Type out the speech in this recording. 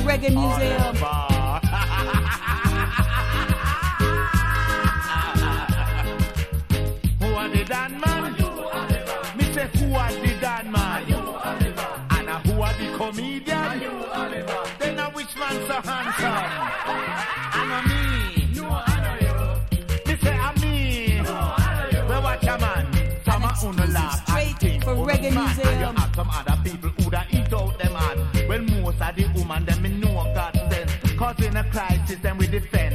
Reggae Museum. Who are the Dan man? Me say who are the Dan man? And who are the comedian? Then which man so handsome? And me. Me say I'm me. Well, watch a man. Some are on the laugh. Straight for Reggae Museum. And you have some other people who da eat out them hand. Well, most of the woman them me know God sent. Cause in a crisis them we defend.